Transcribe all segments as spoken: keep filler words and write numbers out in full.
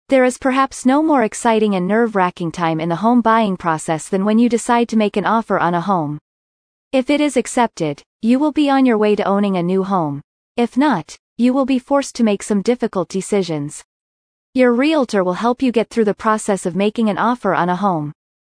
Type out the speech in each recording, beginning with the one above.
There is perhaps no more exciting and nerve-wracking time in the home buying process than when you decide to make an offer on a home. If it is accepted, you will be on your way to owning a new home. If not, you will be forced to make some difficult decisions. Your realtor will help you get through the process of making an offer on a home.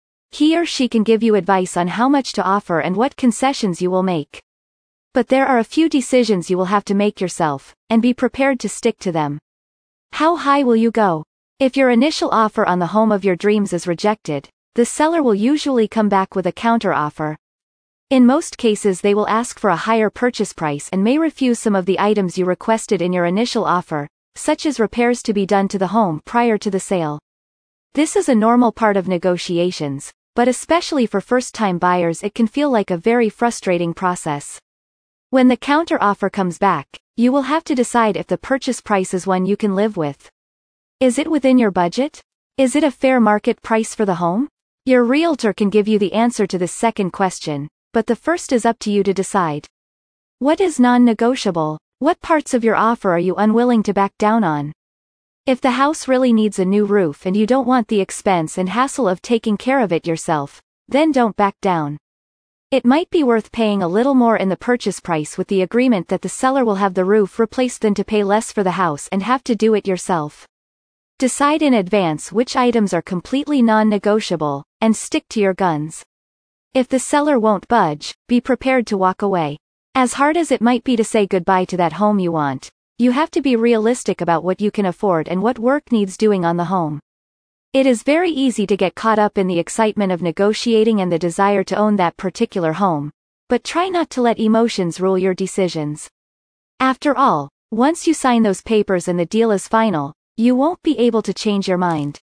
He or she can give you advice on how much to offer and what concessions you will make. But there are a few decisions you will have to make yourself, and be prepared to stick to them. How high will you go? If your initial offer on the home of your dreams is rejected, the seller will usually come back with a counteroffer. In most cases they will ask for a higher purchase price and may refuse some of the items you requested in your initial offer, such as repairs to be done to the home prior to the sale. This is a normal part of negotiations, but especially for first-time buyers it can feel like a very frustrating process. When the counteroffer comes back, you will have to decide if the purchase price is one you can live with. Is it within your budget? Is it a fair market price for the home? Your realtor can give you the answer to this second question, but the first is up to you to decide. What is non-negotiable? What parts of your offer are you unwilling to back down on? If the house really needs a new roof and you don't want the expense and hassle of taking care of it yourself, then don't back down. It might be worth paying a little more in the purchase price with the agreement that the seller will have the roof replaced than to pay less for the house and have to do it yourself. Decide in advance which items are completely non-negotiable, and stick to your guns. If the seller won't budge, be prepared to walk away. As hard as it might be to say goodbye to that home you want, you have to be realistic about what you can afford and what work needs doing on the home. It is very easy to get caught up in the excitement of negotiating and the desire to own that particular home, but try not to let emotions rule your decisions. After all, once you sign those papers and the deal is final, you won't be able to change your mind.